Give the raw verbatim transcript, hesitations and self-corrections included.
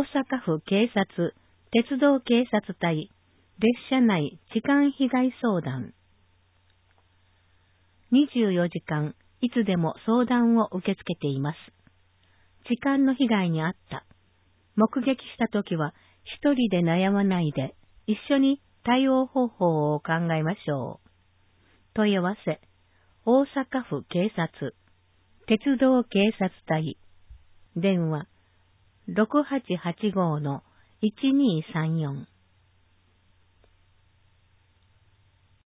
阪府警察、鉄道警察隊、列車内痴漢被害相談。にじゅうよじかん、いつでも相談を受け付けています。痴漢の被害に遭った。目撃したときは、一人で悩まないで、一緒に対応方法を考えましょう。問い合わせ、大阪府警察、鉄道警察隊、電話、ろくはちはちごのいちにーさんよん。